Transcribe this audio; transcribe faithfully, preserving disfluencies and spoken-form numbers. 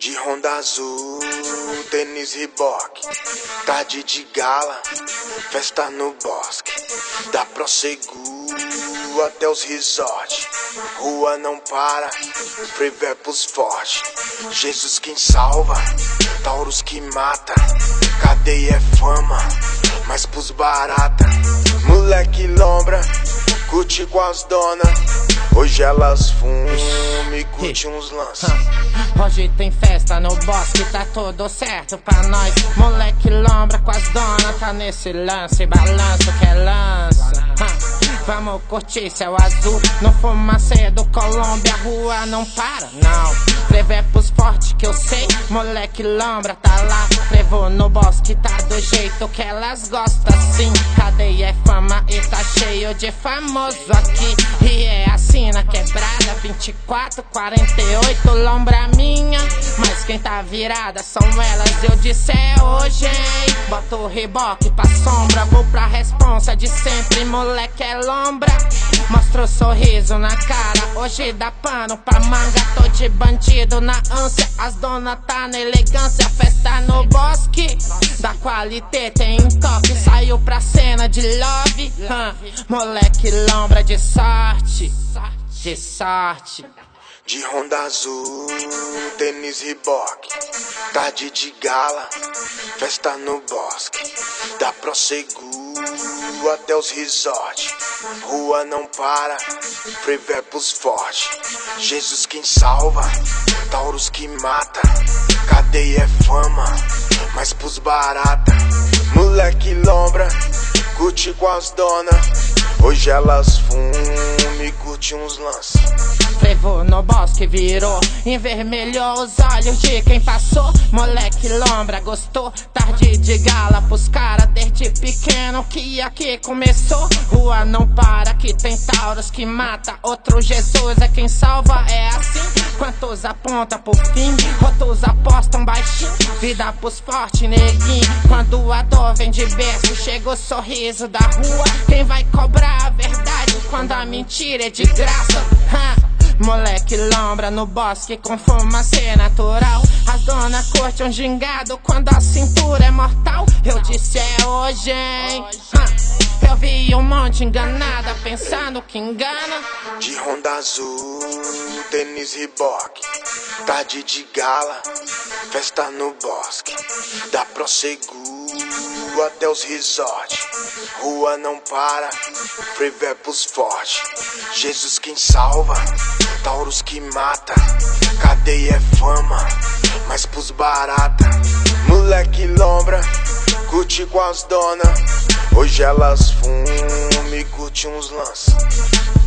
De Honda azul, tênis Reebok, tarde de gala, festa no bosque, da Proseguro até os resort. Rua não para, Freverbos forte, Jesus quem salva, Taurus que mata, cadeia é fama, mas pros barata. Moleque lombra, curte com as donas, hoje elas fumam e curte uns lances. Hoje tem festa no bosque, tá tudo certo pra nós. Moleque lombra com as donas, tá nesse lance, balanço que é lança. Vamos curtir céu azul, no fumacê do Colômbia, rua não para, não. Freverbos forte que eu sei, moleque lombra tá lá. Frevo no bosque, tá do jeito que elas gostam, sim. Cadeia é fama e tá cheio de famoso aqui. E é assim na quebrada, vinte e quatro, quarenta e oito, lombra minha. Mas quem tá virada são elas, eu disse é hoje, hein. Boto o reboque pra sombra, vou pra responsa de sempre, moleque é lombra. Mostra o sorriso na cara, hoje dá pano pra manga. Tô de bandido na ânsia, as donas tá na elegância. Festa no bosque, da qualité tem um toque. Saiu pra cena de love, hum. Moleque lombra de sorte, de sorte. De Honda azul, tênis Reebok, tarde de gala, festa no bosque, da Proseguro até os resort. Rua não para, Freverbos forte, Jesus quem salva, Taurus que mata, cadeia é fama, mas pros barata. Moleque lombra, curte com as donas, hoje elas fumam e curte uns lances. Frevo no bosque virou, envermelhou os olhos de quem passou. Moleque lombra gostou, tarde de gala pros cara desde pequeno que aqui começou. Rua não para, que tem Taurus que mata, outro Jesus é quem salva, é assim. Quantos aponta por fim, outros apostam baixinho. Vida pros fortes, neguinho, quando a dor vem de berço, chega o sorriso da rua. Quem vai cobrar a verdade quando a mentira é de graça? Ha! Moleque lombra no bosque com fumacê natural. As donas curte um gingado quando a cintura é mortal. Eu disse é hoje, hein. Hum. Eu vi um monte enganada pensando que engana. De Honda azul, tênis Reebok, tarde de gala, festa no bosque, da Proseguro até os resort. Rua não para, Freverbos forte, Jesus quem salva, Taurus que mata, cadeia é fama, mas pros barata. Moleque lombra, curte com as donas, hoje elas fumam e curte uns lances.